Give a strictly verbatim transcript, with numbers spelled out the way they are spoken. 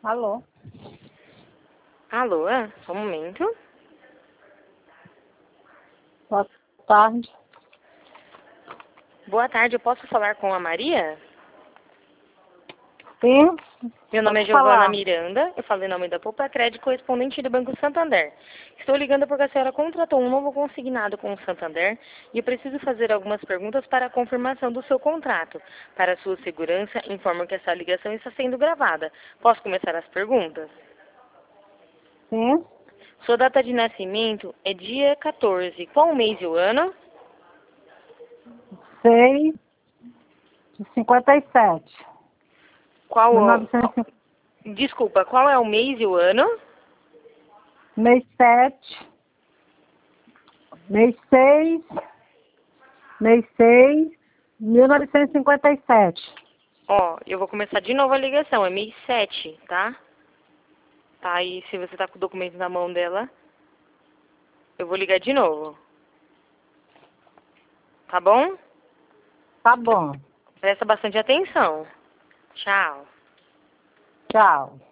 Alô? Alô, só um momento. Boa tarde. Boa tarde, eu posso falar com a Maria? Sim? Meu nome é Pode Giovana falar. Miranda, eu falo em nome da Poupa Crédito, correspondente do Banco Santander. Estou ligando porque a senhora contratou um novo consignado com o Santander e eu preciso fazer algumas perguntas para a confirmação do seu contrato. Para sua segurança, informo que essa ligação está sendo gravada. Posso começar as perguntas? Sim? Sua data de nascimento é dia quatorze. Qual o mês e o ano? Seis de cinquenta e sete. Qual mil o... novecentos e cinquenta. Desculpa, qual é o mês e o ano? Mês sete. Mês seis. Mês seis. mil novecentos e cinquenta e sete. Ó, eu vou começar de novo a ligação. É mês sete, tá? Tá, e se você tá com o documento na mão dela, eu vou ligar de novo. Tá bom? Tá bom. Presta bastante atenção. Tchau. Tchau.